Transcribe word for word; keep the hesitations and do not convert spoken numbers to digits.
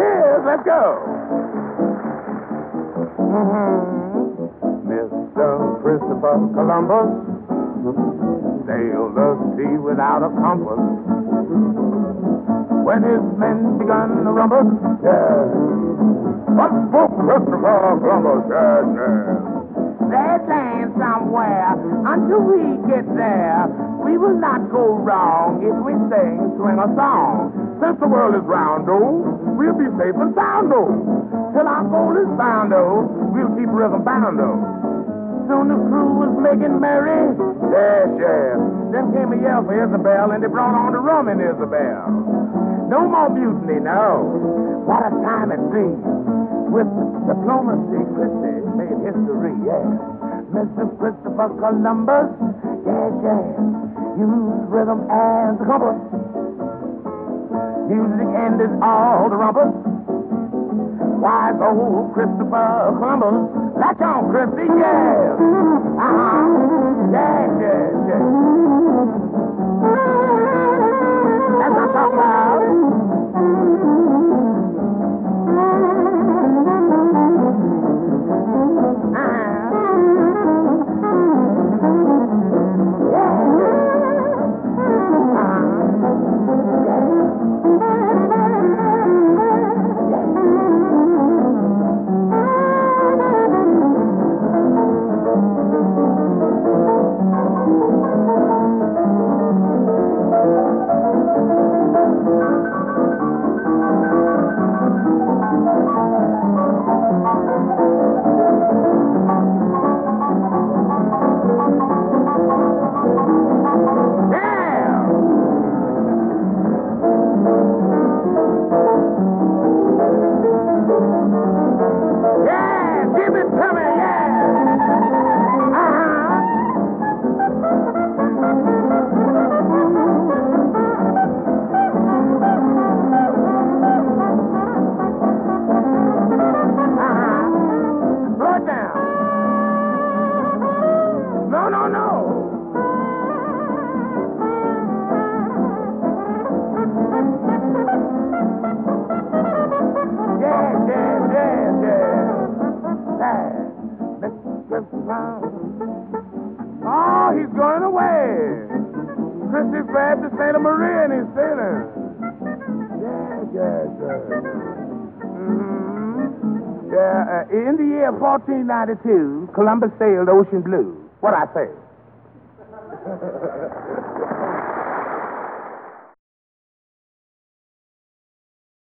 is. Let's go. Mm-hmm. Mister Christopher Columbus sailed the sea without a compass. When his men begun to rumble, yeah. Up for Christopher Columbus, yes, yes. That land somewhere until we get there. We will not go wrong if we sing, swing a song. Since the world is round, oh, we'll be safe and sound, oh. Till our goal is found, oh, we'll keep rhythm bound, oh. Soon the crew was making merry, yes, yes. Then came a yell for Isabel, and they brought on the rum in Isabel. No more mutiny, no. What a time it seems. With diplomacy, Christie made history, yes. Mister Christopher Columbus, yes, yes. Use rhythm as a compass. Music ended all the rumpus. Wise old Christopher Columbus. Latch on, Christie, yes. Uh-huh. Yes, yes, yes. That's what I'm talking about. Oh, he's going away. Christie's grabbed the Santa Maria and he's sailing. Yes, yes, yes. Mm-hmm. Yeah, uh, in the year fourteen ninety-two, Columbus sailed Ocean Blue. What I say?